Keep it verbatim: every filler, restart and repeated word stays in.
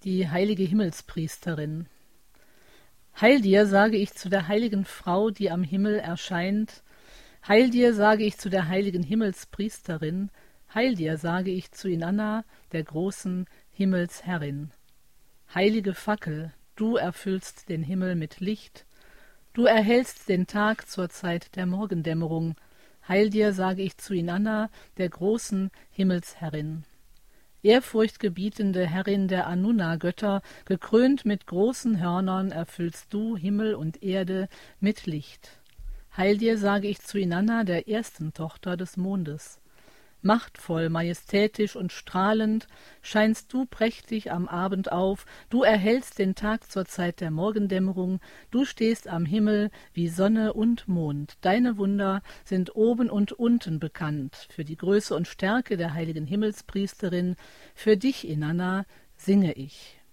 Die heilige Himmelspriesterin. Heil dir, sage ich zu der heiligen Frau, die am Himmel erscheint. Heil dir, sage ich zu der heiligen Himmelspriesterin. Heil dir, sage ich zu Inanna, der großen Himmelsherrin. Heilige Fackel, du erfüllst den Himmel mit Licht. Du erhellst den Tag zur Zeit der Morgendämmerung. Heil dir, sage ich zu Inanna, der großen Himmelsherrin. Ehrfurchtgebietende Herrin der Anunna-Götter, gekrönt mit großen Hörnern, erfüllst du Himmel und Erde mit Licht. Heil dir, sage ich zu Inanna, der ersten Tochter des Mondes. Machtvoll, majestätisch und strahlend scheinst du prächtig am Abend auf, du erhellst den Tag zur Zeit der Morgendämmerung, du stehst am Himmel wie Sonne und Mond. Deine Wunder sind oben und unten bekannt. Für die Größe und Stärke der heiligen Himmelspriesterin, für dich, Inanna, singe ich.